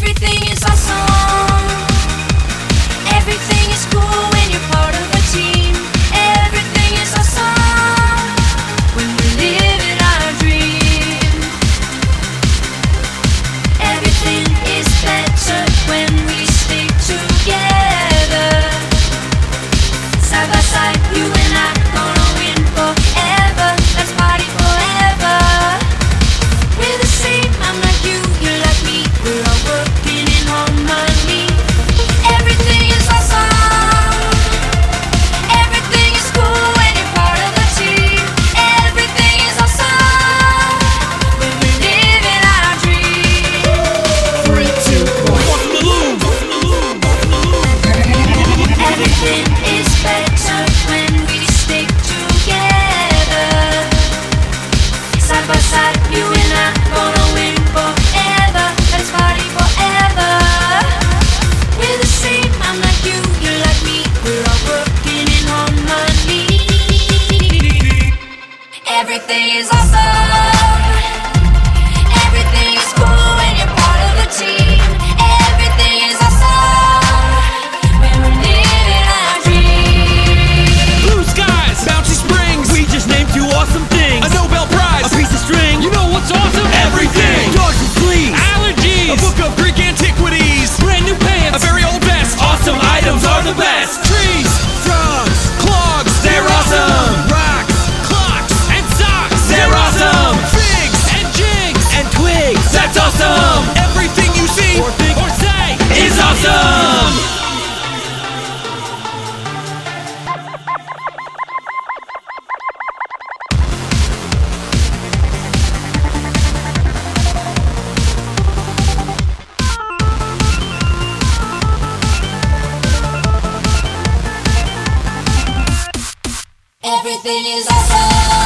Everything is awesome. Everything is cool when you're part of a team. Everything is awesome when we're living our dream. Everything is better when we stick together. Side by side, you and I gonna win forever. Let's party forever. We're the same, I'm like you, you're like me. We're all working in harmony. Everything is awesome. Everything is cool when you're part of a team. Everything is awesome when we're living our dream. 3, 2, 1. Everything is better when we stick together. Side by side, you and I gonna win forever. Let's party forever. We're the same, I'm like you, you're like me. We're all working in harmony. Everything is awesome. Everything is cool when you're part of the team. Everything is awesome when we're living our dream. Blue skies, bouncy springs. We just named 2 awesome things. A Nobel Prize, a piece of string. You know what's awesome? Everything. Dogs and fleas, allergies, a book of Greek antiquities, brand new pants, a very old vest. Awesome items are the best. Trees, frogs, clogs, they're awesome. Rocks, clocks, and socks, they're awesome. Figs and jigs and twigs, that's awesome. Everything you see or think or say is awesome. Everything is awesome.